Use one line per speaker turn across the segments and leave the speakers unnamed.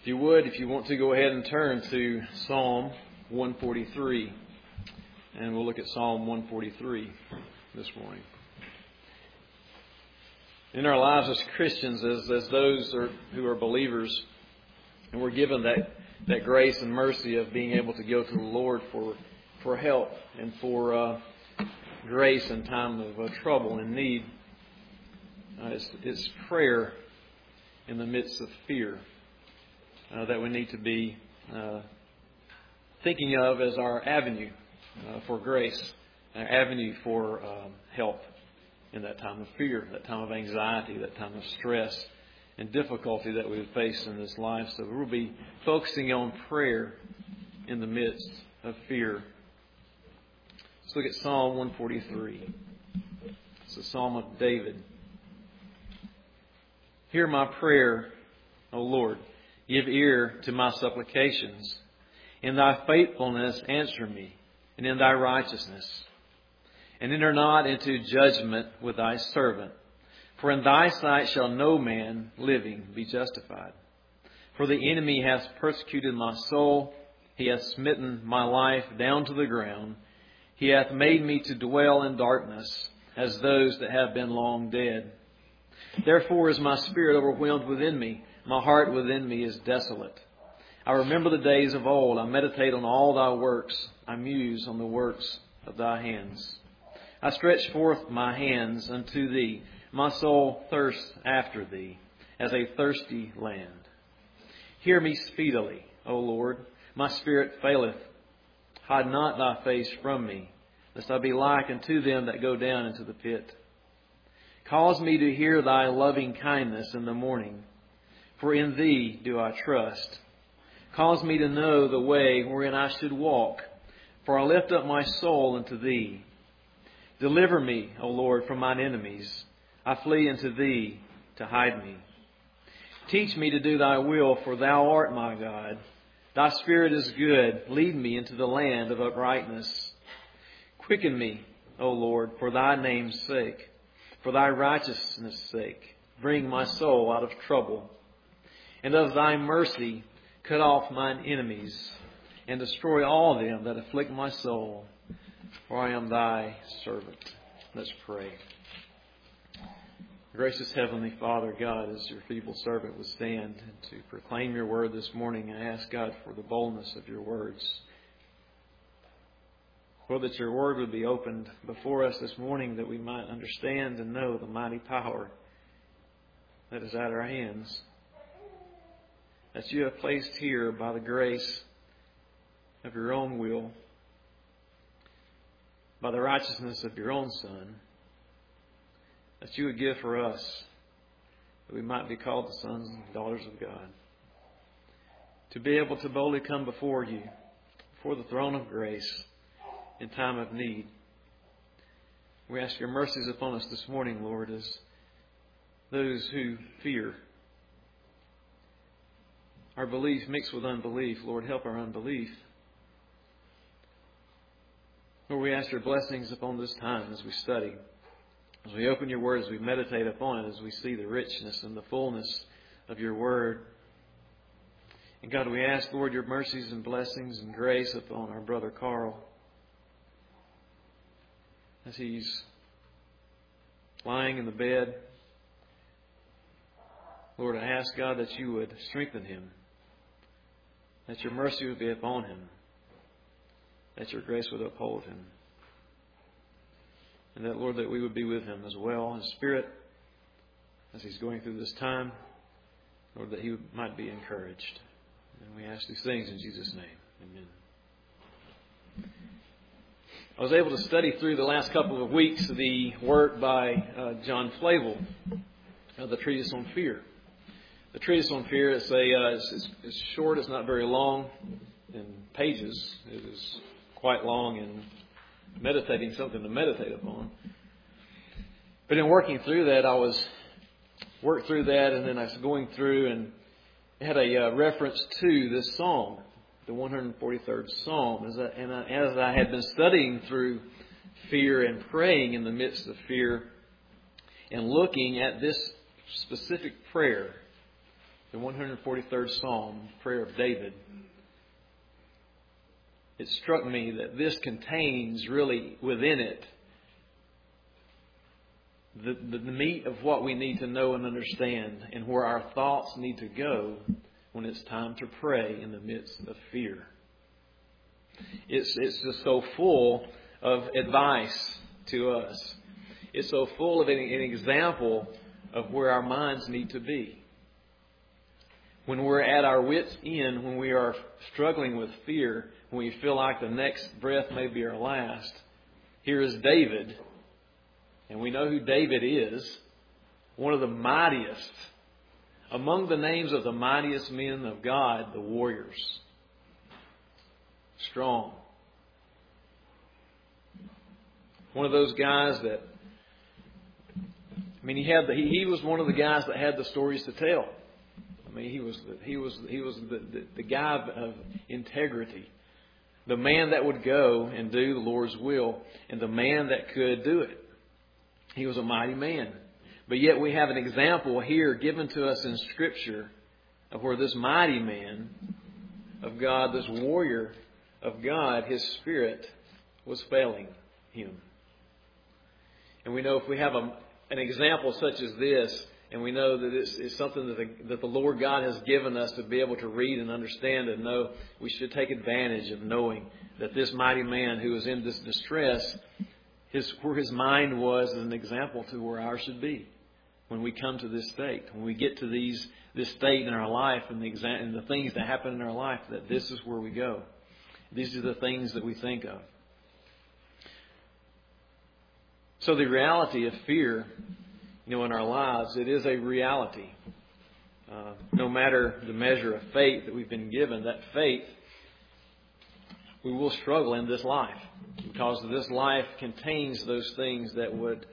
If you would, if you want to go ahead and turn to Psalm 143. And we'll look at Psalm 143 this morning. In our lives as Christians, as those who are believers, and we're given that grace and mercy of being able to go to the Lord for help and for grace in time of trouble and need. It's prayer in the midst of fear that we need to be thinking of as our avenue for grace, our avenue for help in that time of fear, that time of anxiety, that time of stress and difficulty that we face in this life. So we'll be focusing on prayer in the midst of fear. Let's look at Psalm 143. It's a Psalm of David. Hear my prayer, O Lord. Give ear to my supplications. In thy faithfulness answer me, and in thy righteousness. And enter not into judgment with thy servant. For in thy sight shall no man living be justified. For the enemy hath persecuted my soul. He hath smitten my life down to the ground. He hath made me to dwell in darkness, as those that have been long dead. Therefore is my spirit overwhelmed within me. My heart within me is desolate. I remember the days of old. I meditate on all thy works. I muse on the works of thy hands. I stretch forth my hands unto thee. My soul thirsts after thee, as a thirsty land. Hear me speedily, O Lord. My spirit faileth. Hide not thy face from me, lest I be like unto them that go down into the pit. Cause me to hear thy loving kindness in the morning, for in thee do I trust. Cause me to know the way wherein I should walk, for I lift up my soul unto thee. Deliver me, O Lord, from mine enemies. I flee unto thee to hide me. Teach me to do thy will, for thou art my God. Thy spirit is good. Lead me into the land of uprightness. Quicken me, O Lord, for thy name's sake. For thy righteousness' sake, bring my soul out of trouble. And of thy mercy, cut off mine enemies, and destroy all them that afflict my soul. For I am thy servant. Let's pray. Gracious Heavenly Father, God, as your feeble servant would stand to proclaim your word this morning, I ask God for the boldness of your words. Lord, that your word would be opened before us this morning, that we might understand and know the mighty power that is at our hands, that you have placed here by the grace of your own will, by the righteousness of your own Son, that you would give for us, that we might be called the sons and daughters of God, to be able to boldly come before you, before the throne of grace, in time of need. We ask your mercies upon us this morning, Lord, as those who fear. Our belief mixed with unbelief. Lord, help our unbelief. Lord, we ask your blessings upon this time as we study, as we open your word, as we meditate upon it, as we see the richness and the fullness of your word. And God, we ask, Lord, your mercies and blessings and grace upon our brother Carl, as he's lying in the bed. Lord, I ask, God, that you would strengthen him, that your mercy would be upon him, that your grace would uphold him, and that, Lord, that we would be with him as well in spirit as he's going through this time. Lord, that he might be encouraged. And we ask these things in Jesus' name. Amen. I was able to study through the last couple of weeks the work by John Flavel, the Treatise on Fear. The Treatise on Fear is it's short, it's not very long in pages. It is quite long in meditating, something to meditate upon. But in working through that, worked through that, and then I was going through and it had a reference to this psalm, the 143rd Psalm. As I had been studying through fear and praying in the midst of fear and looking at this specific prayer the 143rd Psalm, prayer of David, it struck me that this contains really within it the meat of what we need to know and understand, and where our thoughts need to go when it's time to pray in the midst of fear. It's just so full of advice to us. It's so full of an example of where our minds need to be. When we're at our wits' end, when we are struggling with fear, when we feel like the next breath may be our last, here is David. And we know who David is. One of the mightiest. Among the names of the mightiest men of God, the warriors. Strong. One of those guys that, he was one of the guys that had the stories to tell. He was the guy of integrity. The man that would go and do the Lord's will, and the man that could do it. He was a mighty man. But yet we have an example here given to us in Scripture of where this mighty man of God, this warrior of God, his spirit was failing him. And we know if we have an example such as this, and we know that it's something that the Lord God has given us to be able to read and understand and know, we should take advantage of knowing that this mighty man who was in this distress, where his mind was is an example to where ours should be when we come to this state. When we get to this state in our life and the things that happen in our life, that this is where we go. These are the things that we think of. So the reality of fear, in our lives, it is a reality. No matter the measure of faith that we've been given, that faith, we will struggle in this life. Because this life contains those things that would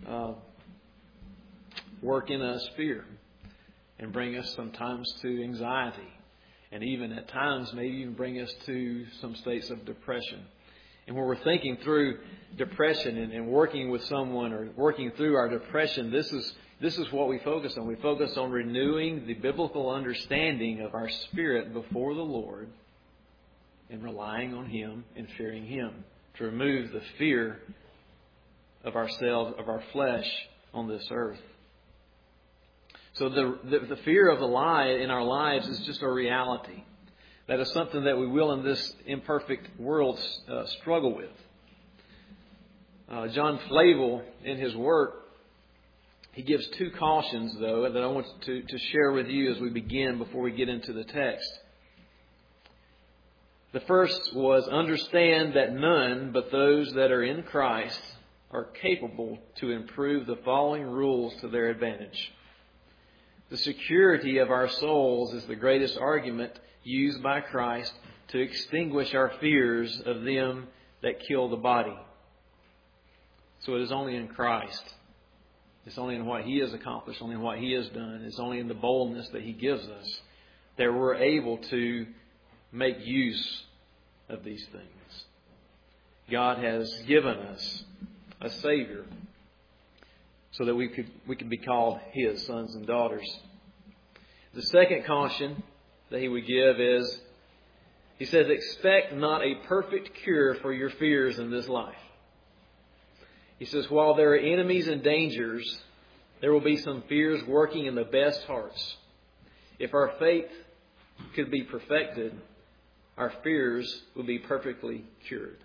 work in us fear and bring us sometimes to anxiety. And even at times maybe even bring us to some states of depression. And when we're thinking through depression and working with someone or working through our depression, this is what we focus on. We focus on renewing the biblical understanding of our spirit before the Lord and relying on Him and fearing Him to remove the fear of ourselves, of our flesh on this earth. So the fear of the lie in our lives is just a reality. That is something that we will in this imperfect world struggle with. John Flavel, in his work, he gives two cautions, though, that I want to share with you as we begin before we get into the text. The first was, understand that none but those that are in Christ are capable to improve the following rules to their advantage. The security of our souls is the greatest argument used by Christ to extinguish our fears of them that kill the body. So it is only in Christ. It's only in what He has accomplished, only in what He has done. It's only in the boldness that He gives us that we're able to make use of these things. God has given us a Savior so that we could be called His sons and daughters. The second caution that He would give is, He says, expect not a perfect cure for your fears in this life. He says, while there are enemies and dangers, there will be some fears working in the best hearts. If our faith could be perfected, our fears will be perfectly cured.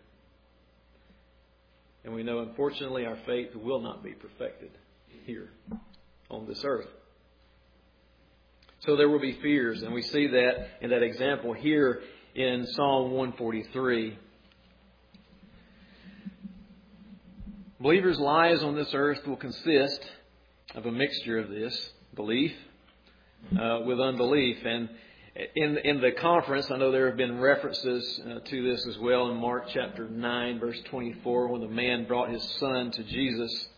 And we know, unfortunately, our faith will not be perfected here on this earth. So there will be fears, and we see that in that example here in Psalm 143. Believers' lives on this earth will consist of a mixture of this, belief with unbelief. And in the conference, I know there have been references to this as well in Mark chapter 9, verse 24, when the man brought his son to Jesus.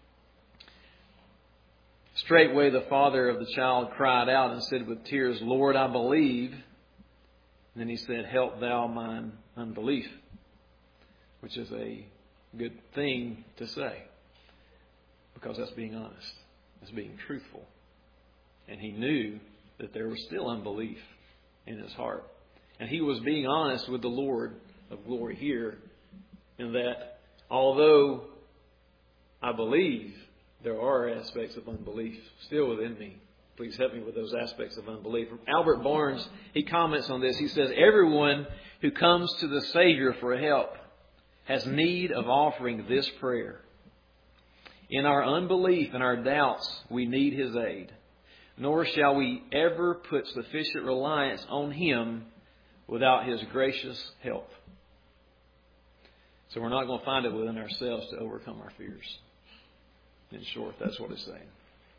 Straightway the father of the child cried out and said with tears, Lord, I believe. And then he said, help thou mine unbelief, which is a good thing to say, because that's being honest. That's being truthful. And he knew that there was still unbelief in his heart. And he was being honest with the Lord of glory here, in that although I believe, there are aspects of unbelief still within me. Please help me with those aspects of unbelief. Albert Barnes, he comments on this. He says, everyone who comes to the Savior for help has need of offering this prayer. In our unbelief and our doubts, we need His aid. Nor shall we ever put sufficient reliance on Him without His gracious help. So we're not going to find it within ourselves to overcome our fears. In short, that's what it's saying.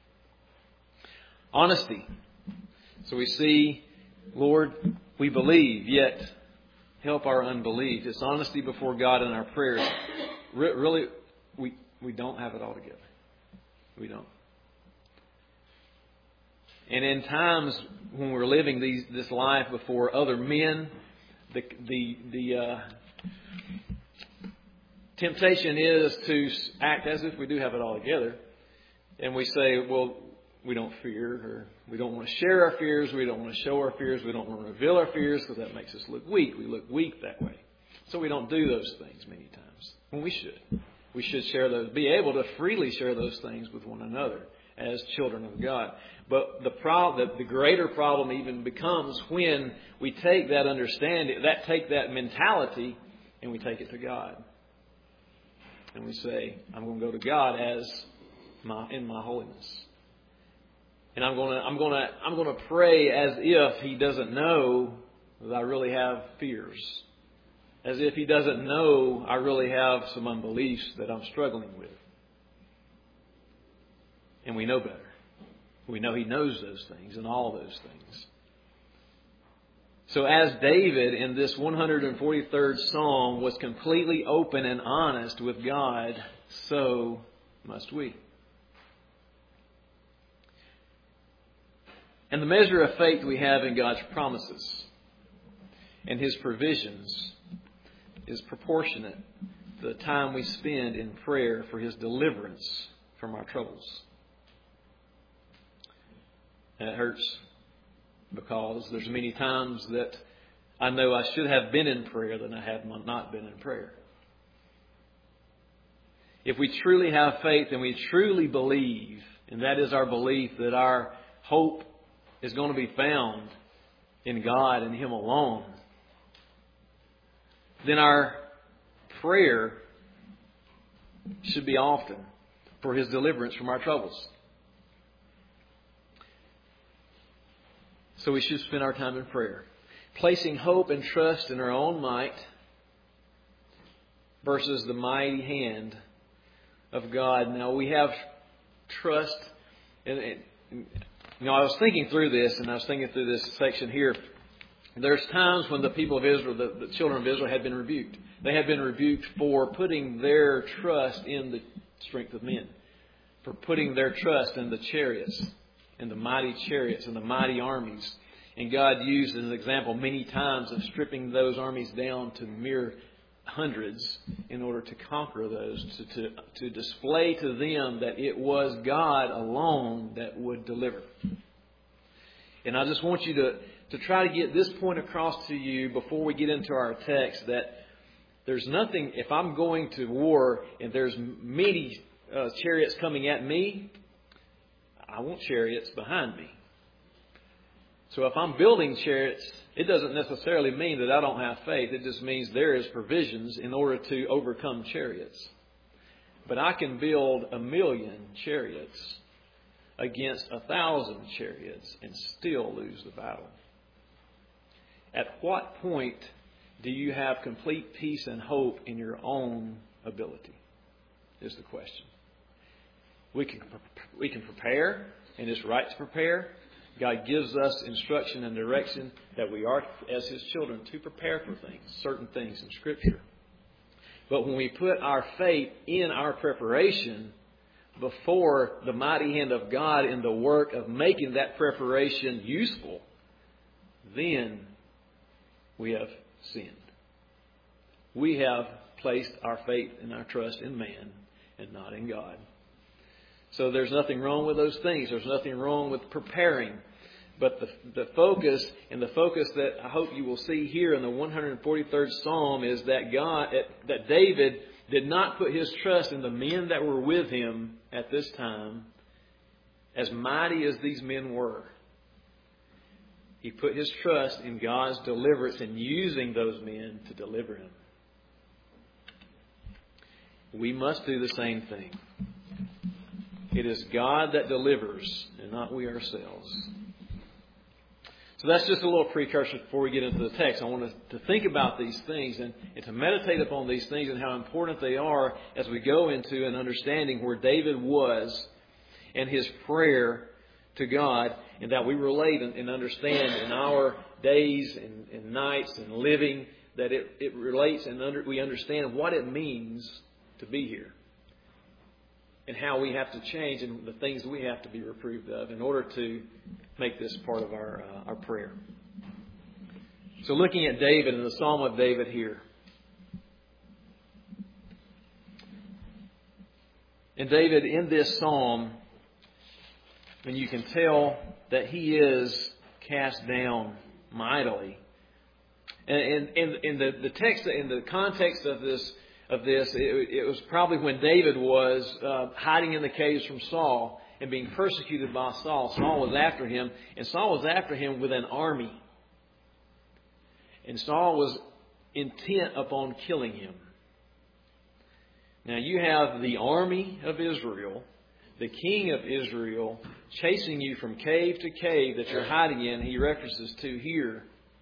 Honesty. So we see, Lord, we believe, yet help our unbelief. It's honesty before God in our prayers. Really, we don't have it all together. We don't. And in times when we're living this life before other men, the temptation is to act as if we do have it all together. And we say, well, we don't fear, or we don't want to share our fears, we don't want to show our fears, we don't want to reveal our fears because that makes us look weak. We look weak that way. So we don't do those things many times when we should. We should share those, be able to freely share those things with one another as children of God. But the greater problem even becomes when we take that understanding, take that mentality, and we take it to God. And we say, I'm going to go to God in my holiness. And I'm going to pray as if He doesn't know that I really have fears. As if He doesn't know I really have some unbeliefs that I'm struggling with. And we know better. We know He knows those things and all those things. So as David in this 143rd Psalm was completely open and honest with God, so must we. And the measure of faith we have in God's promises and His provisions is proportionate to the time we spend in prayer for His deliverance from our troubles. And it hurts because there's many times that I know I should have been in prayer than I have not been in prayer. If we truly have faith and we truly believe, and that is our belief that our hope is going to be found in God and Him alone, then our prayer should be often for His deliverance from our troubles. So we should spend our time in prayer, placing hope and trust in our own might versus the mighty hand of God. Now we have trust. I was thinking through this, and I was thinking through this section here. There's times when the people of Israel, the children of Israel, had been rebuked. They had been rebuked for putting their trust in the strength of men, for putting their trust in the chariots, in the mighty chariots and the mighty armies. And God used as an example many times of stripping those armies down to mere hundreds in order to conquer those, to display to them that it was God alone that would deliver. And I just want you to try to get this point across to you before we get into our text, that there's nothing, if I'm going to war and there's many chariots coming at me, I want chariots behind me. So if I'm building chariots, it doesn't necessarily mean that I don't have faith. It just means there is provisions in order to overcome chariots. But I can build 1,000,000 chariots against 1,000 chariots and still lose the battle. At what point do you have complete peace and hope in your own ability? Is the question. We can prepare, and it's right to prepare. God gives us instruction and direction that we are, as His children, to prepare for things, certain things in Scripture. But when we put our faith in our preparation before the mighty hand of God in the work of making that preparation useful, then we have sinned. We have placed our faith and our trust in man and not in God. So there's nothing wrong with those things. There's nothing wrong with preparing. But the focus that I hope you will see here in the 143rd Psalm is that David did not put his trust in the men that were with him at this time, as mighty as these men were. He put his trust in God's deliverance and using those men to deliver him. We must do the same thing. It is God that delivers and not we ourselves. So that's just a little precursor before we get into the text. I want us to think about these things and to meditate upon these things and how important they are as we go into an understanding where David was and his prayer to God, and that we relate and understand in our days and nights and living, that it relates and we understand what it means to be here and how we have to change and the things we have to be reproved of in order to make this part of our prayer. So looking at David and the Psalm of David here. And David, in this psalm, and you can tell that he is cast down mightily. And in the text, in the context of this, it was probably when David was hiding in the caves from Saul and being persecuted by Saul. Saul was after him, and Saul was after him with an army. And Saul was intent upon killing him. Now you have the army of Israel, the king of Israel, chasing you from cave to cave that you're hiding in. He references to here.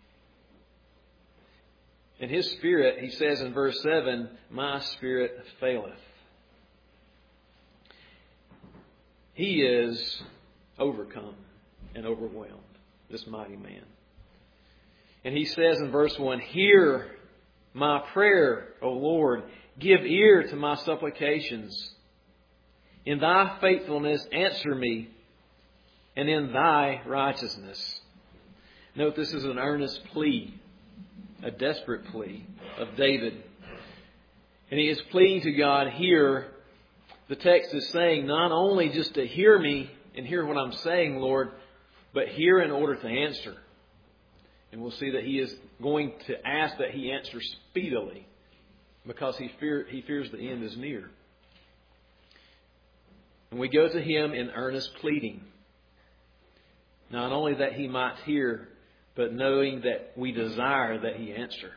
And his spirit, he says in verse 7, my spirit faileth. He is overcome and overwhelmed, this mighty man. And he says in verse 1, hear my prayer, O Lord. Give ear to my supplications. In thy faithfulness answer me, and in thy righteousness. Note this is an earnest plea, a desperate plea of David. And he is pleading to God here. The text is saying not only just to hear me and hear what I'm saying, Lord, but hear in order to answer. And we'll see that he is going to ask that he answer speedily because he fears the end is near. And we go to him in earnest pleading. Not only that he might hear, but knowing that we desire that he answer.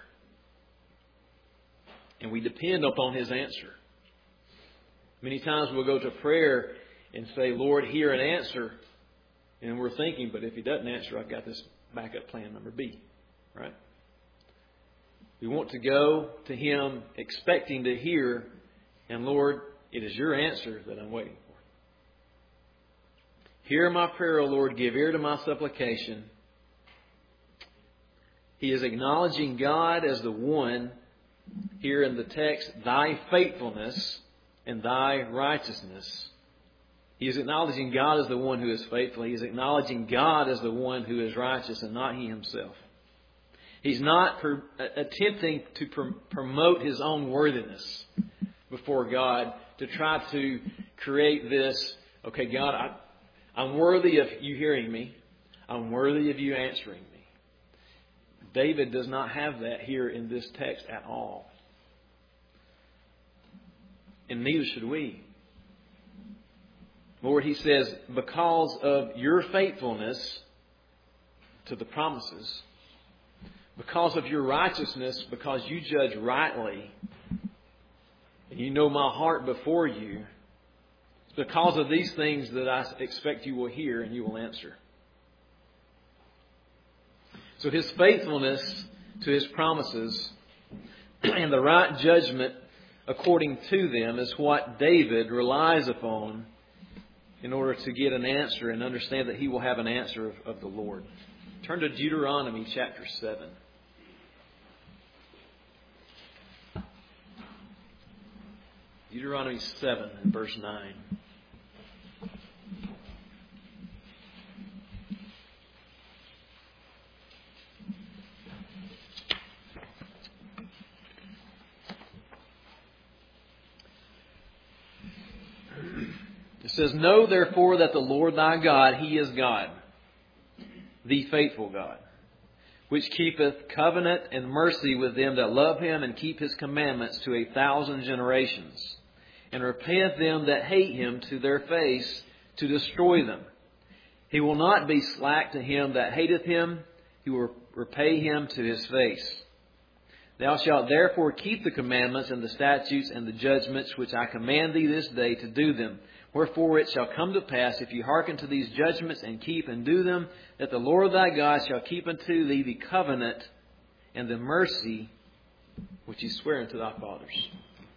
And we depend upon his answer. Many times we'll go to prayer and say, Lord, hear and answer. And we're thinking, but if he doesn't answer, I've got this backup plan number B. Right? We want to go to him expecting to hear. And Lord, it is your answer that I'm waiting for. Hear my prayer, O Lord. Give ear to my supplication. He is acknowledging God as the one, here in the text, thy faithfulness and thy righteousness. He is acknowledging God as the one who is faithful. He is acknowledging God as the one who is righteous and not he himself. He's not attempting to promote his own worthiness before God to try to create this, okay, God, I'm worthy of you hearing me. I'm worthy of you answering me. David does not have that here in this text at all. And neither should we. Lord, he says, because of your faithfulness to the promises, because of your righteousness, because you judge rightly, and you know my heart before you, it's because of these things that I expect you will hear and you will answer. So his faithfulness to his promises and the right judgment according to them is what David relies upon in order to get an answer and understand that he will have an answer of the Lord. Turn to Deuteronomy chapter 7. Deuteronomy 7 and verse 9. It says, know therefore that the Lord thy God, he is God. the faithful God, which keepeth covenant and mercy with them that love him and keep his commandments to 1,000 generations, and repayeth them that hate him to their face to destroy them. He will not be slack to him that hateth him, he will repay him to his face. Thou shalt therefore keep the commandments and the statutes and the judgments which I command thee this day to do them. Wherefore it shall come to pass, if you hearken to these judgments and keep and do them, that the Lord thy God shall keep unto thee the covenant and the mercy which he sware unto thy fathers.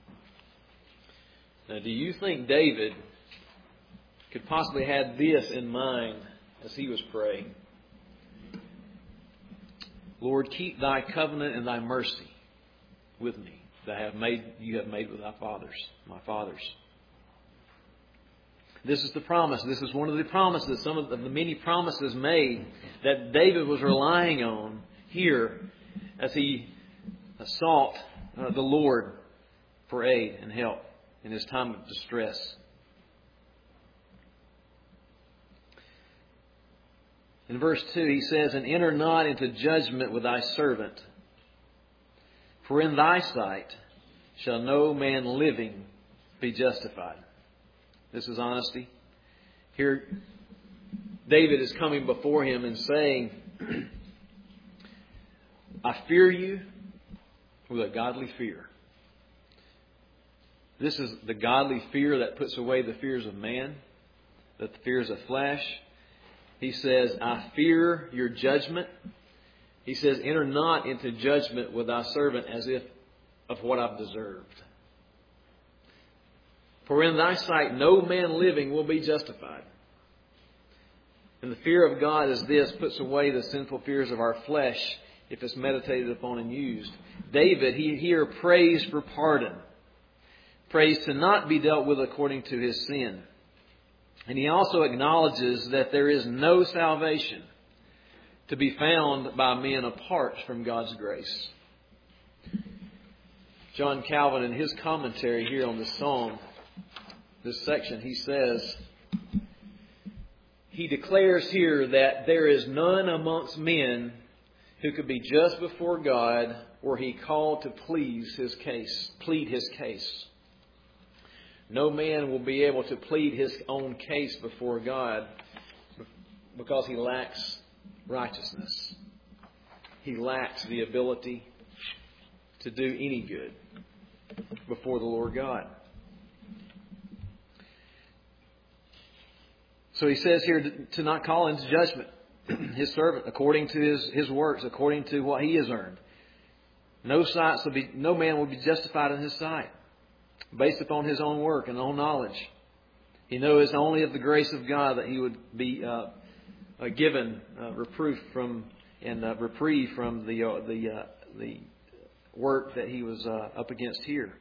Now, do you think David could possibly have this in mind as he was praying? Lord, keep thy covenant and thy mercy with me that you have made with thy fathers, my fathers. This is the promise. This is one of the promises, some of the many promises made that David was relying on here as he sought the Lord for aid and help in his time of distress. In verse 2 he says, "And enter not into judgment with thy servant, for in thy sight shall no man living be justified." This is honesty. Here, David is coming before him and saying, I fear you with a godly fear. This is the godly fear that puts away the fears of man, the fears of flesh. He says, I fear your judgment. He says, enter not into judgment with thy servant as if of what I've deserved. For in thy sight no man living will be justified. And the fear of God is this, puts away the sinful fears of our flesh if it's meditated upon and used. David, he here prays for pardon. Prays to not be dealt with according to his sin. And he also acknowledges that there is no salvation to be found by men apart from God's grace. John Calvin, in his commentary here on this psalm, this section, he says, he declares here that there is none amongst men who could be just before God were he called to plead his case. No man will be able to plead his own case before God because he lacks righteousness. He lacks the ability to do any good before the Lord God. So he says here to not call into judgment his servant according to his works, according to what he has earned. No man will be justified in his sight based upon his own work and own knowledge. He knows only of the grace of God that he would be given reprieve from the work that he was up against here.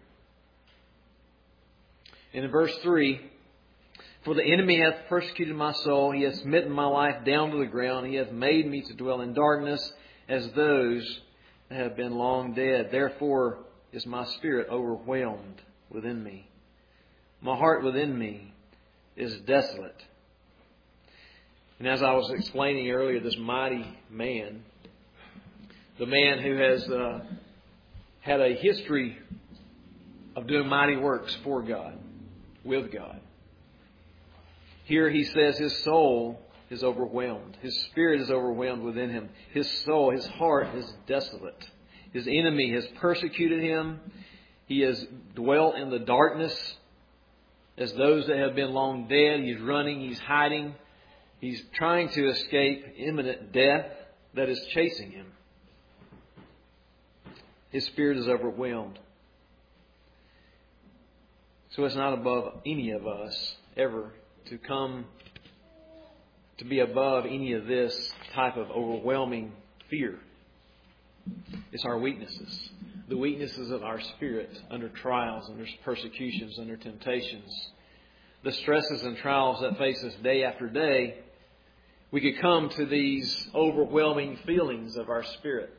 And in verse 3, for the enemy hath persecuted my soul, he hath smitten my life down to the ground, he hath made me to dwell in darkness as those that have been long dead. Therefore is my spirit overwhelmed within me. My heart within me is desolate. And as I was explaining earlier, this mighty man, the man who has had a history of doing mighty works for God, with God. Here he says his soul is overwhelmed. His spirit is overwhelmed within him. His soul, his heart is desolate. His enemy has persecuted him. He has dwelt in the darkness as those that have been long dead. He's running, he's hiding. He's trying to escape imminent death that is chasing him. His spirit is overwhelmed. So it's not above any of us ever to come to be above any of this type of overwhelming fear. It's our weaknesses. The weaknesses of our spirit under trials, under persecutions, under temptations. The stresses and trials that face us day after day. We could come to these overwhelming feelings of our spirit.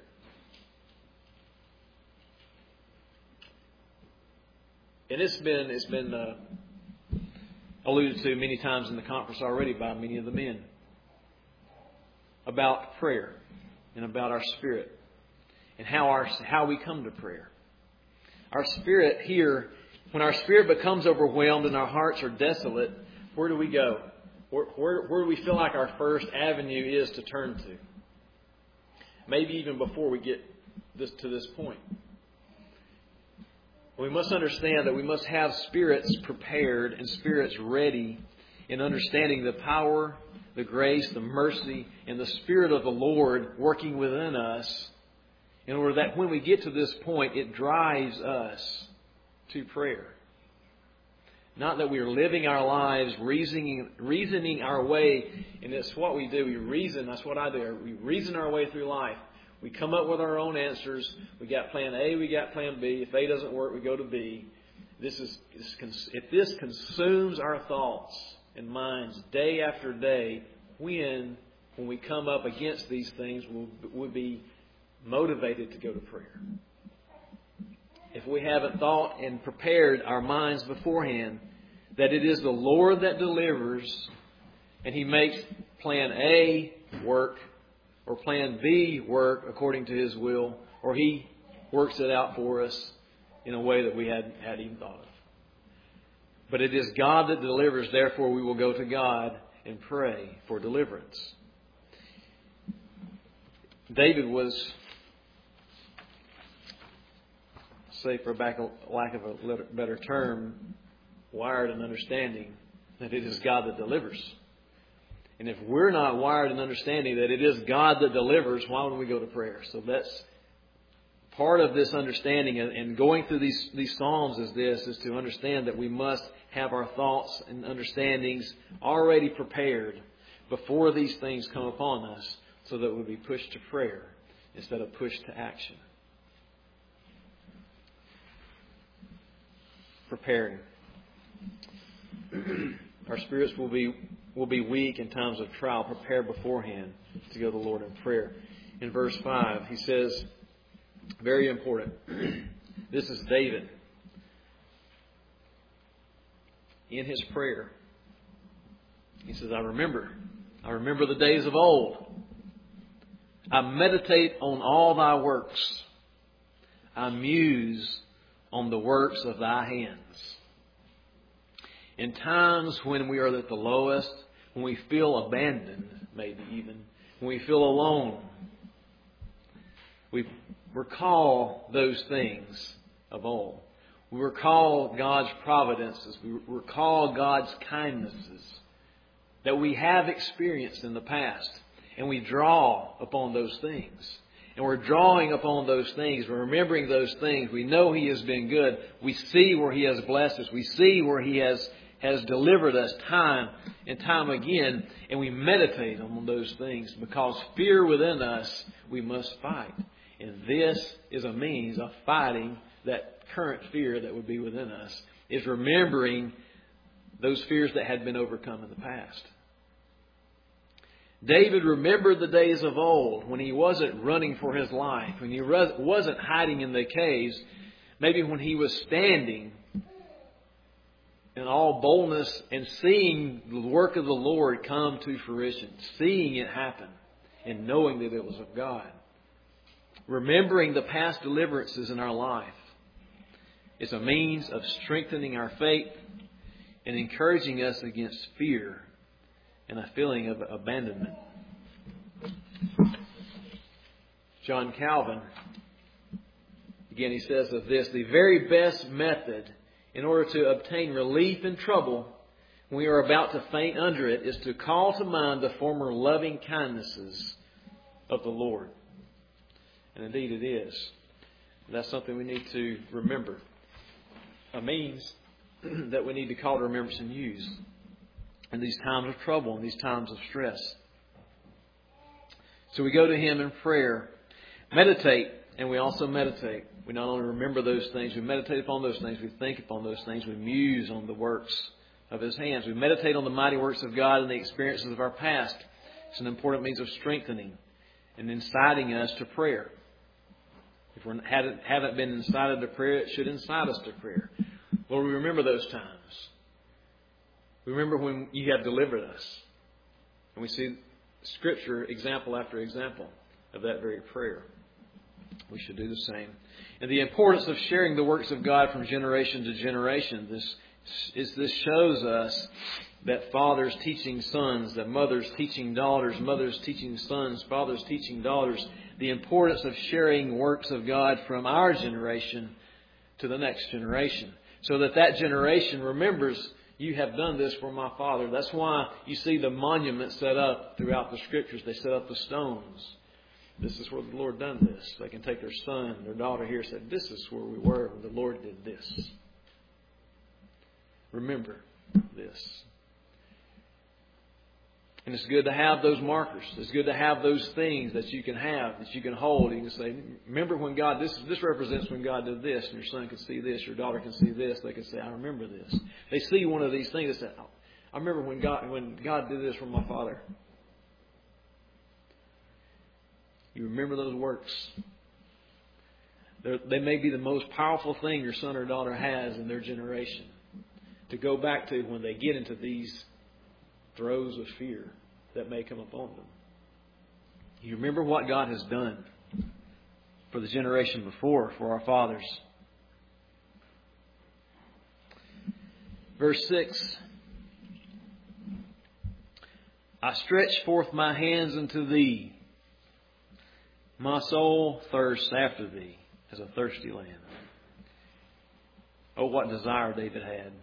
And it's been alluded to many times in the conference already by many of the men. about prayer and about our spirit and how we come to prayer. Our spirit here, when our spirit becomes overwhelmed and our hearts are desolate, where do we go? Where do we feel like our first avenue is to turn to? Maybe even before we get to this point. We must understand that we must have spirits prepared and spirits ready in understanding the power, the grace, the mercy, and the Spirit of the Lord working within us, in order that when we get to this point, it drives us to prayer. Not that we are living our lives reasoning our way, and it's what we do. We reason. That's what I do. We reason our way through life. We come up with our own answers. We got plan A, we got plan B. If A doesn't work, we go to B. If this consumes our thoughts and minds day after day, when we come up against these things, we'll be motivated to go to prayer. If we haven't thought and prepared our minds beforehand that it is the Lord that delivers, and He makes plan A work, or plan B work according to His will, or He works it out for us in a way that we hadn't even thought of. But it is God that delivers, therefore we will go to God and pray for deliverance. David was, say for lack of a better term, wired in understanding that it is God that delivers. And if we're not wired in understanding that it is God that delivers, why would we go to prayer? So that's part of this understanding, and going through these Psalms is to understand that we must have our thoughts and understandings already prepared before these things come upon us, so that we'll be pushed to prayer instead of pushed to action. Preparing. Our spirits will be weak in times of trial. Prepare beforehand to go to the Lord in prayer. In verse 5, he says, very important. This is David. In his prayer, he says, I remember the days of old. I meditate on all thy works. I muse on the works of thy hands. In times when we are at the lowest, when we feel abandoned, maybe even, when we feel alone, we recall those things of old. We recall God's providences. We recall God's kindnesses that we have experienced in the past. And we draw upon those things. And we're drawing upon those things. We're remembering those things. We know He has been good. We see where He has blessed us. We see where He has delivered us time and time again. And we meditate on those things, because fear within us we must fight. And this is a means of fighting that current fear that would be within us, is remembering those fears that had been overcome in the past. David remembered the days of old when he wasn't running for his life, when he wasn't hiding in the caves, maybe when he was standing in all boldness and seeing the work of the Lord come to fruition, seeing it happen and knowing that it was of God. Remembering the past deliverances in our life is a means of strengthening our faith and encouraging us against fear and a feeling of abandonment. John Calvin, again, he says of this, the very best method in order to obtain relief in trouble when we are about to faint under it is to call to mind the former loving kindnesses of the Lord. And indeed it is. That's something we need to remember. A means that we need to call to remembrance and use in these times of trouble, in these times of stress. So we go to Him in prayer. Meditate, and we also meditate. We not only remember those things, we meditate upon those things, we think upon those things, we muse on the works of His hands. We meditate on the mighty works of God and the experiences of our past. It's an important means of strengthening and inciting us to prayer. If we haven't been incited to prayer, it should incite us to prayer. Lord, we remember those times. We remember when You have delivered us. And we see Scripture, example after example of that very prayer. We should do the same. And the importance of sharing the works of God from generation to generation. This shows us that fathers teaching sons, that mothers teaching daughters, mothers teaching sons, fathers teaching daughters. The importance of sharing works of God from our generation to the next generation. So that generation remembers, you have done this for my father. That's why you see the monuments set up throughout the Scriptures. They set up the stones. This is where the Lord done this. They can take their son, their daughter here, and say, this is where we were when the Lord did this. Remember this. And it's good to have those markers. It's good to have those things that you can have, that you can hold. You can say, remember when God, this represents when God did this. And your son can see this, your daughter can see this. They can say, I remember this. They see one of these things. They say, oh, I remember when God did this for my father. You remember those works. They may be the most powerful thing your son or daughter has in their generation. To go back to when they get into these throes of fear that may come upon them. You remember what God has done for the generation before, for our fathers. Verse 6. I stretch forth my hands unto thee. My soul thirsts after thee as a thirsty land. Oh, what desire David had.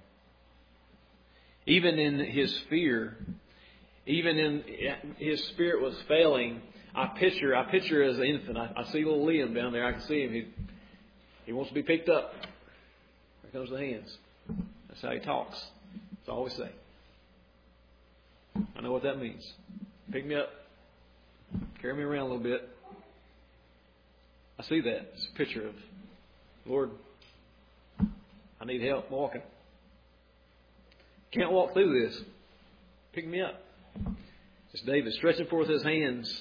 Even in his fear, even in his spirit was failing, I picture as an infant. I see little Liam down there. I can see him. He wants to be picked up. Here comes the hands. That's how he talks. That's all we say. I know what that means. Pick me up. Carry me around a little bit. I see that. It's a picture of, Lord, I need help walking. Can't walk through this. Pick me up. It's David stretching forth his hands,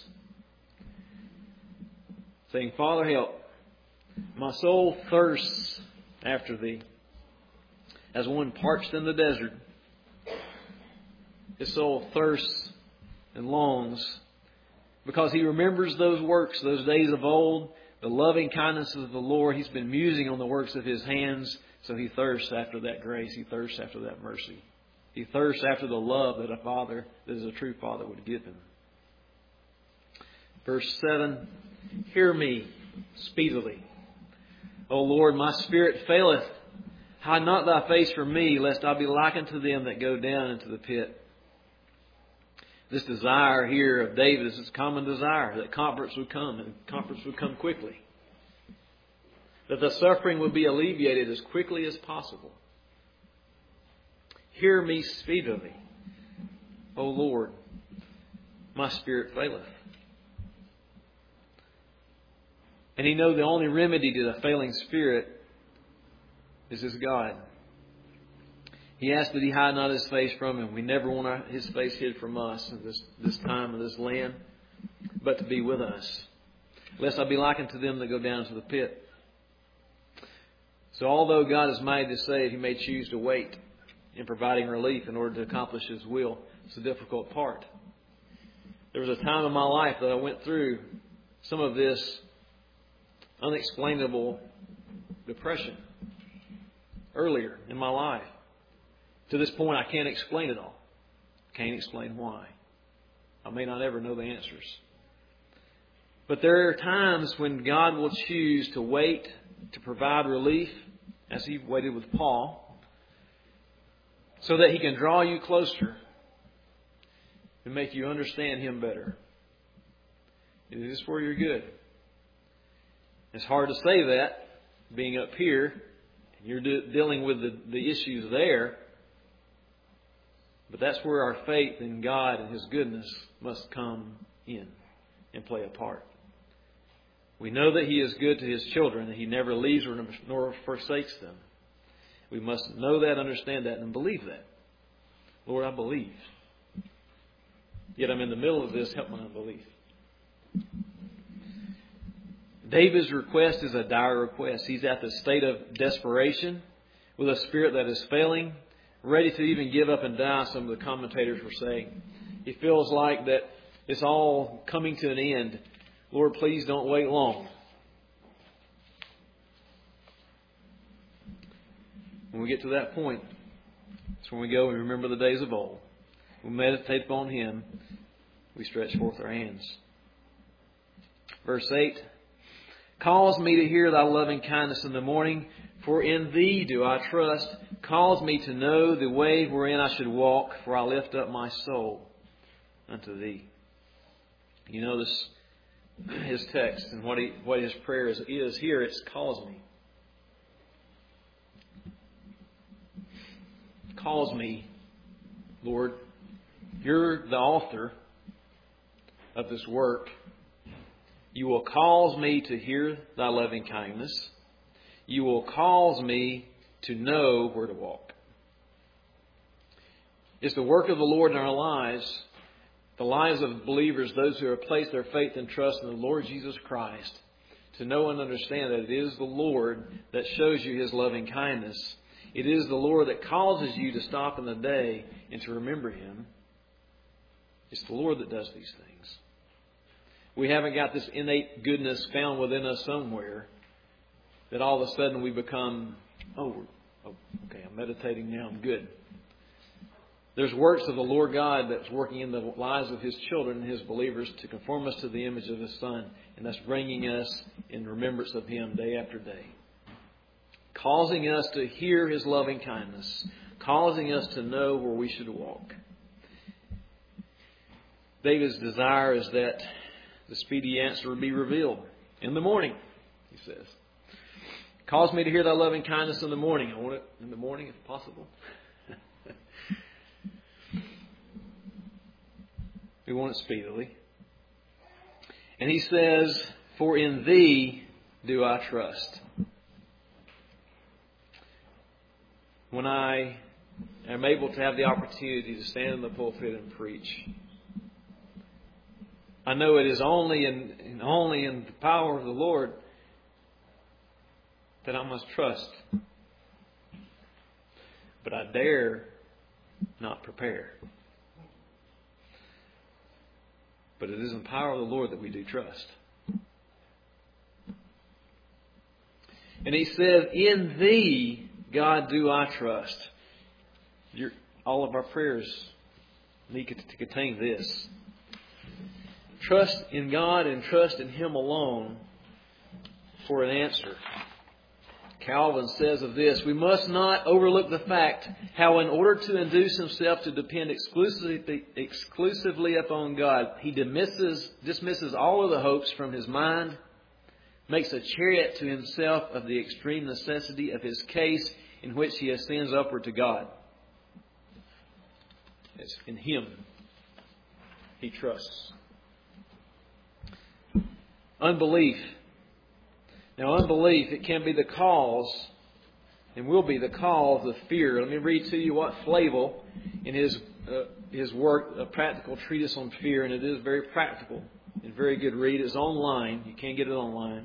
saying, Father, help. My soul thirsts after thee, as one parched in the desert. His soul thirsts and longs because he remembers those works, those days of old, the loving kindness of the Lord. He's been musing on the works of his hands, so he thirsts after that grace. He thirsts after that mercy. He thirsts after the love that a father, that is a true father, would give him. Verse 7, hear me speedily. O Lord, my spirit faileth. Hide not thy face from me, lest I be likened to them that go down into the pit. This desire here of David is his common desire, that comforts would come, and comforts would come quickly. That the suffering would be alleviated as quickly as possible. Hear me speedily, O Lord, my spirit faileth. And he knows the only remedy to the failing spirit is his God. He asked that he hide not his face from him. We never want his face hid from us in this time of this land, but to be with us. Lest I be likened to them that go down to the pit. So although God is mighty to save, he may choose to wait in providing relief in order to accomplish his will. It's a difficult part. There was a time in my life that I went through some of this unexplainable depression earlier in my life. To this point, I can't explain it all. Can't explain why. I may not ever know the answers. But there are times when God will choose to wait to provide relief, as he waited with Paul, so that he can draw you closer and make you understand him better. It is for your good. It's hard to say that, being up here, and you're dealing with the issues there. But that's where our faith in God and his goodness must come in and play a part. We know that he is good to his children, that he never leaves nor forsakes them. We must know that, understand that, and believe that. Lord, I believe. Yet I'm in the middle of this. Help my unbelief. David's request is a dire request. He's at the state of desperation with a spirit that is failing, ready to even give up and die, some of the commentators were saying. He feels like that it's all coming to an end. Lord, please don't wait long. When we get to that point, that's when we go and remember the days of old. We meditate upon Him. We stretch forth our hands. Verse 8. Cause me to hear Thy loving kindness in the morning, for in Thee do I trust. Cause me to know the way wherein I should walk, for I lift up my soul unto Thee. You notice his text and what his prayer is here. It's cause me. Cause me, Lord. You're the author of this work. You will cause me to hear Thy loving kindness. You will cause me to know where to walk. It's the work of the Lord in our lives, the lives of believers, those who have placed their faith and trust in the Lord Jesus Christ, to know and understand that it is the Lord that shows you His loving kindness. It is the Lord that causes you to stop in the day and to remember Him. It's the Lord that does these things. We haven't got this innate goodness found within us somewhere that all of a sudden we become, okay, I'm meditating now, I'm good. There's works of the Lord God that's working in the lives of His children and His believers to conform us to the image of His Son. And that's bringing us in remembrance of Him day after day. Causing us to hear His loving kindness. Causing us to know where we should walk. David's desire is that the speedy answer would be revealed in the morning, he says. Cause me to hear Thy loving kindness in the morning. I want it in the morning if possible. We want it speedily. And he says, for in Thee do I trust. When I am able to have the opportunity to stand in the pulpit and preach, I know it is only in the power of the Lord that I must trust. But I dare not prepare. But it is in the power of the Lord that we do trust. And he says, in Thee, God, do I trust. All of our prayers need to contain this. Trust in God and trust in Him alone for an answer. Calvin says of this, we must not overlook the fact how in order to induce himself to depend exclusively upon God, he dismisses all of the hopes from his mind, makes a chariot to himself of the extreme necessity of his case in which he ascends upward to God. It's in Him he trusts. Unbelief. Now, unbelief, it can be the cause and will be the cause of fear. Let me read to you what Flavel, in his work, A Practical Treatise on Fear, and it is very practical and very good read. It's online. You can get it online.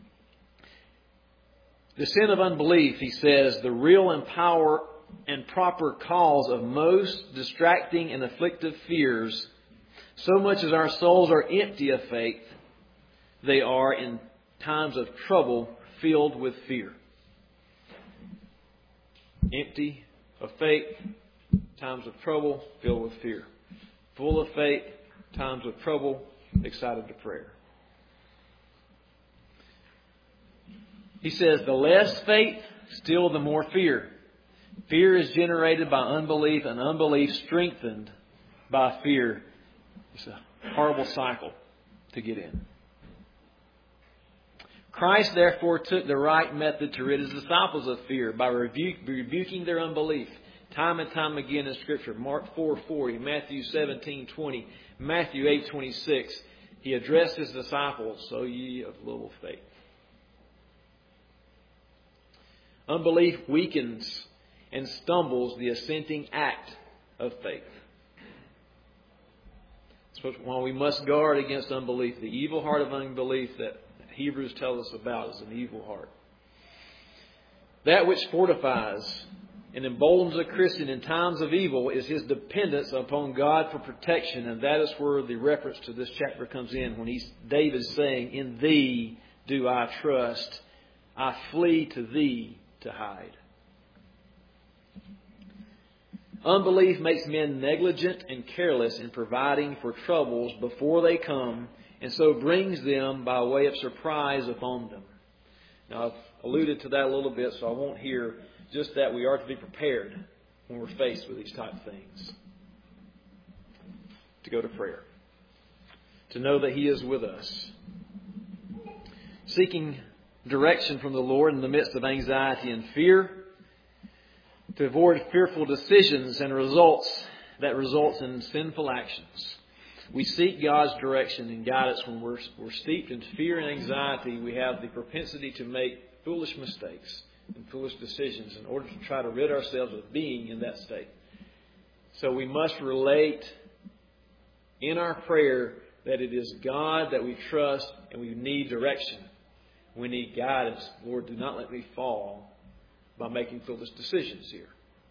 The sin of unbelief, he says, the real and power and proper cause of most distracting and afflictive fears, so much as our souls are empty of faith, they are in times of trouble filled with fear. Empty of faith, times of trouble filled with fear. Full of faith, times of trouble, excited to prayer. He says, the less faith, still the more fear. Fear is generated by unbelief, and unbelief strengthened by fear. It's a horrible cycle to get in. Christ, therefore, took the right method to rid His disciples of fear by rebuking their unbelief. Time and time again in Scripture. Mark 4:40, Matthew 17:20, Matthew 8:26. He addressed His disciples, "O ye of little faith." Unbelief weakens and stumbles the assenting act of faith. That's why we must guard against unbelief. The evil heart of unbelief that Hebrews tells us about is an evil heart. That which fortifies and emboldens a Christian in times of evil is his dependence upon God for protection. And that is where the reference to this chapter comes in when David is saying, "In Thee do I trust. I flee to Thee to hide." Unbelief makes men negligent and careless in providing for troubles before they come, and so brings them by way of surprise upon them. Now, I've alluded to that a little bit, so I won't hear just that we are to be prepared when we're faced with these type of things. To go to prayer. To know that He is with us. Seeking direction from the Lord in the midst of anxiety and fear. To avoid fearful decisions and results in sinful actions. We seek God's direction and guidance when we're steeped in fear and anxiety. We have the propensity to make foolish mistakes and foolish decisions in order to try to rid ourselves of being in that state. So we must relate in our prayer that it is God that we trust and we need direction. We need guidance. Lord, do not let me fall by making foolish decisions here.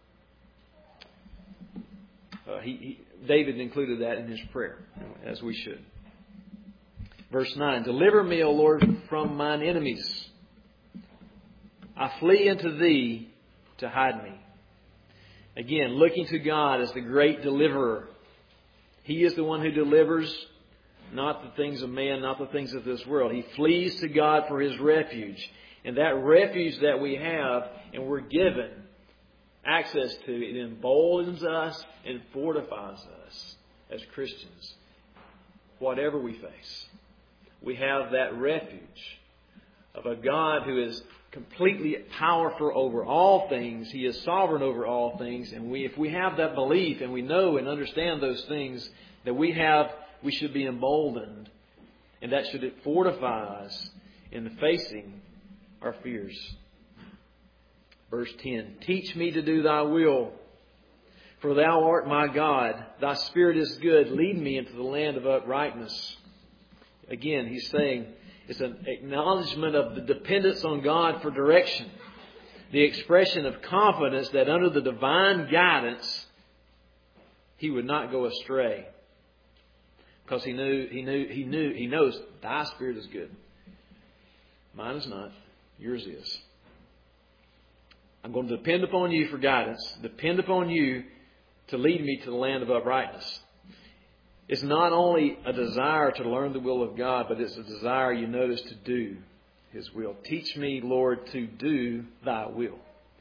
David included that in his prayer, as we should. Verse 9, "Deliver me, O Lord, from mine enemies. I flee unto Thee to hide me." Again, looking to God as the great deliverer. He is the one who delivers, not the things of man, not the things of this world. He flees to God for his refuge. And that refuge that we have and we're given access to, it emboldens us and fortifies us as Christians. Whatever we face, we have that refuge of a God who is completely powerful over all things. He is sovereign over all things. And if we have that belief and we know and understand those things that we should be emboldened. And that should fortify us in facing our fears. Verse 10, "Teach me to do Thy will, for Thou art my God. Thy Spirit is good. Lead me into the land of uprightness." Again, he's saying it's an acknowledgement of the dependence on God for direction. The expression of confidence that under the divine guidance, he would not go astray. Because he knows Thy Spirit is good. Mine is not. Yours is. I'm going to depend upon You for guidance. Depend upon You to lead me to the land of uprightness. It's not only a desire to learn the will of God, but it's a desire, you notice, to do His will. Teach me, Lord, to do Thy will.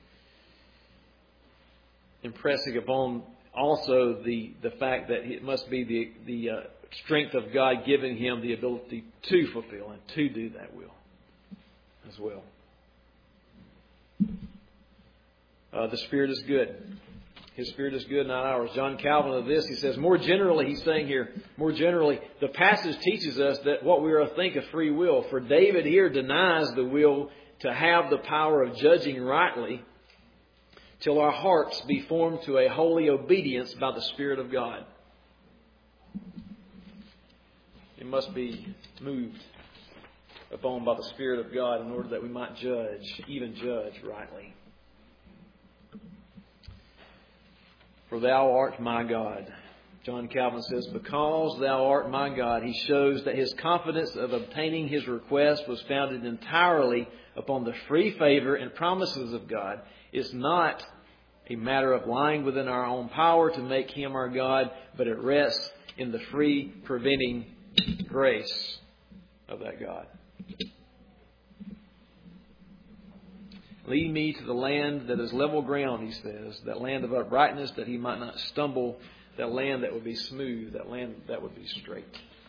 Impressing upon also the fact that it must be the strength of God giving him the ability to fulfill and to do that will as well. The Spirit is good. His Spirit is good, not ours. John Calvin of this, he says, more generally, he's saying here, more generally, the passage teaches us that what we are to think of free will. For David here denies the will to have the power of judging rightly till our hearts be formed to a holy obedience by the Spirit of God. It must be moved upon by the Spirit of God in order that we might even judge rightly. For Thou art my God. John Calvin says, because Thou art my God, he shows that his confidence of obtaining his request was founded entirely upon the free favor and promises of God. It's not a matter of lying within our own power to make him our God, but it rests in the free, preventing grace of that God. Lead me to the land that is level ground, he says, that land of uprightness, that he might not stumble, that land that would be smooth, that land that would be straight.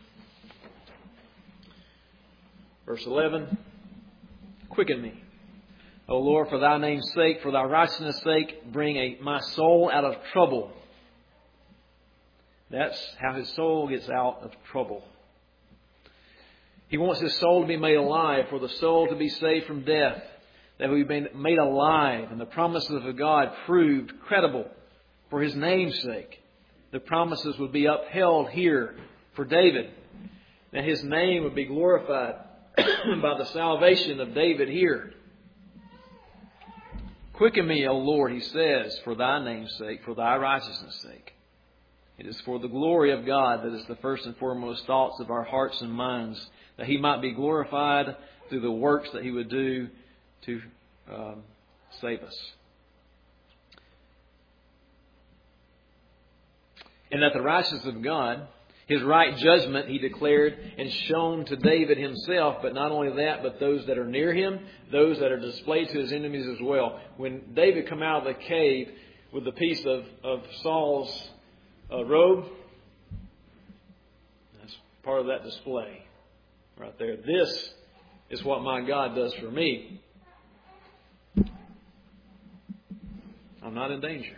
Verse 11, quicken me, O Lord, for Thy name's sake, for Thy righteousness' sake, bring my soul out of trouble. That's how his soul gets out of trouble. He wants his soul to be made alive, for the soul to be saved from death, that we be made alive, and the promises of God proved credible for his name's sake. The promises would be upheld here for David, that his name would be glorified by the salvation of David here. Quicken me, O Lord, he says, for thy name's sake, for thy righteousness' sake. It is for the glory of God that is the first and foremost thoughts of our hearts and minds, that he might be glorified through the works that he would do to save us. And that the righteousness of God, his right judgment, he declared and shown to David himself, but not only that, but those that are near him, those that are displayed to his enemies as well. When David come out of the cave with the piece of Saul's robe, that's part of that display right there. This is what my God does for me. I'm not in danger.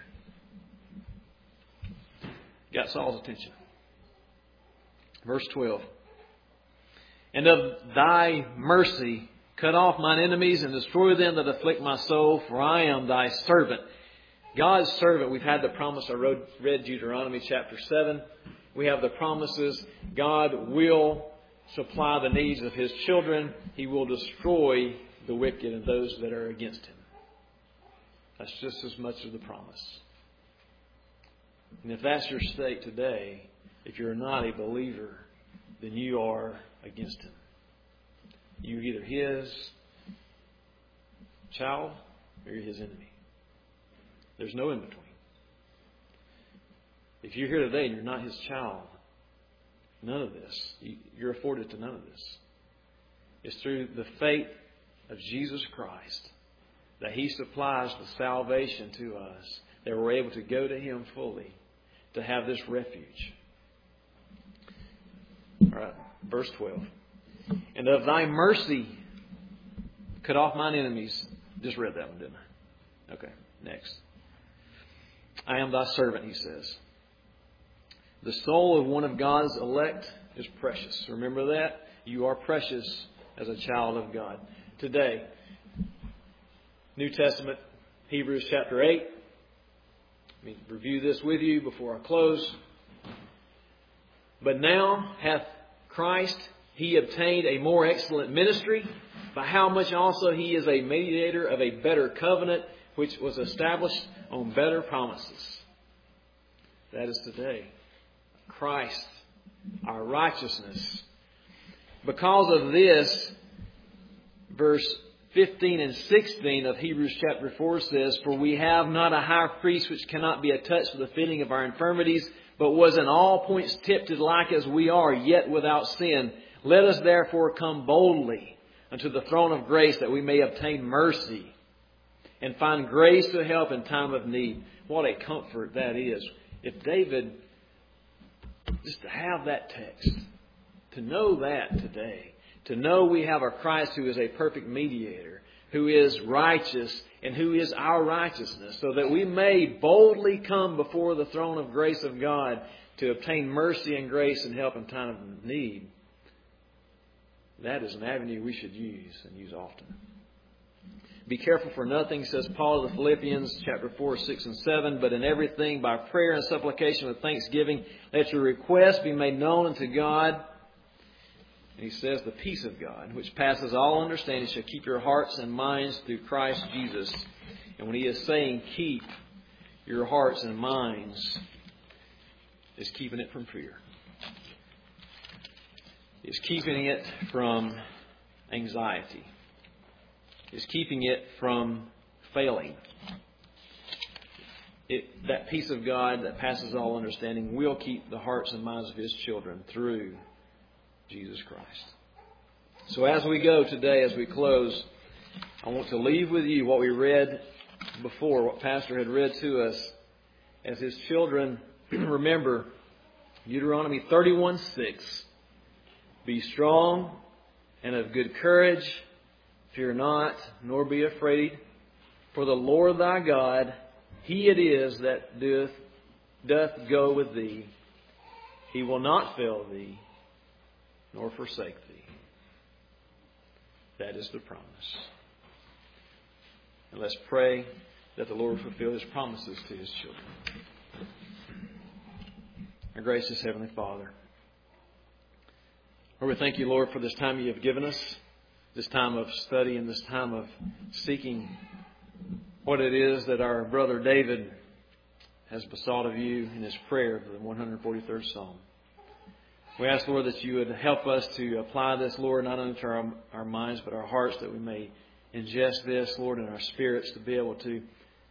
Got Saul's attention. Verse 12. And of thy mercy cut off mine enemies and destroy them that afflict my soul, for I am thy servant. God's servant, we've had the promise. I read Deuteronomy chapter 7. We have the promises. God will supply the needs of his children. He will destroy the wicked and those that are against him. That's just as much of the promise. And if that's your state today, if you're not a believer, then you are against him. You're either his child or you're his enemy. There's no in between. If you're here today and you're not his child, none of this, you're afforded to none of this. It's through the faith of Jesus Christ that he supplies the salvation to us, that we're able to go to him fully, to have this refuge. All right, verse 12. And of thy mercy cut off mine enemies. Just read that one, didn't I? Okay, next. I am thy servant, he says. The soul of one of God's elect is precious. Remember that? You are precious as a child of God. Today, New Testament, Hebrews chapter 8. Let me review this with you before I close. But now hath Christ, he obtained a more excellent ministry, by how much also he is a mediator of a better covenant, which was established on better promises. That is today. Christ, our righteousness. Because of this, verse 15 and 16 of Hebrews chapter 4 says, For we have not a high priest which cannot be touched with the fitting of our infirmities, but was in all points tempted like as we are, yet without sin. Let us therefore come boldly unto the throne of grace, that we may obtain mercy and find grace to help in time of need. What a comfort that is. If David, just to have that text, to know that today, to know we have a Christ who is a perfect mediator, who is righteous and who is our righteousness, so that we may boldly come before the throne of grace of God to obtain mercy and grace and help in time of need. That is an avenue we should use and use often. Be careful for nothing, says Paul to the Philippians, chapter 4, 6, and 7. But in everything, by prayer and supplication with thanksgiving, let your requests be made known unto God. And he says, the peace of God, which passes all understanding, shall keep your hearts and minds through Christ Jesus. And when he is saying keep your hearts and minds, is keeping it from fear. Is keeping it from anxiety. Is keeping it from failing. That peace of God that passes all understanding will keep the hearts and minds of his children through Jesus Christ. So as we go today, as we close, I want to leave with you what we read before, what Pastor had read to us. As his children, remember Deuteronomy 31:6. Be strong and of good courage. Fear not, nor be afraid. For the Lord thy God, he it is that doth go with thee. He will not fail thee, nor forsake thee. That is the promise. And let's pray that the Lord fulfill his promises to his children. Our gracious Heavenly Father, Lord, we thank you, Lord, for this time you have given us, this time of study and this time of seeking what it is that our brother David has besought of you in his prayer for the 143rd Psalm. We ask, Lord, that you would help us to apply this, Lord, not only to our minds but our hearts, that we may ingest this, Lord, in our spirits to be able to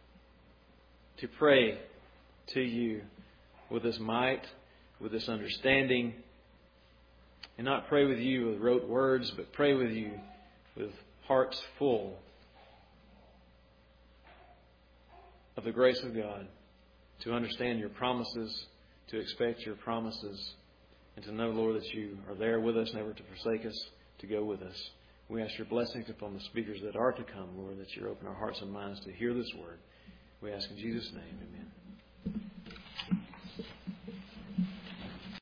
pray to you with this might, with this understanding, and not pray with you with rote words, but pray with you with hearts full of the grace of God, to understand your promises, to expect your promises, and to know, Lord, that you are there with us, never to forsake us, to go with us. We ask your blessings upon the speakers that are to come, Lord, that you open our hearts and minds to hear this word. We ask in Jesus' name, amen.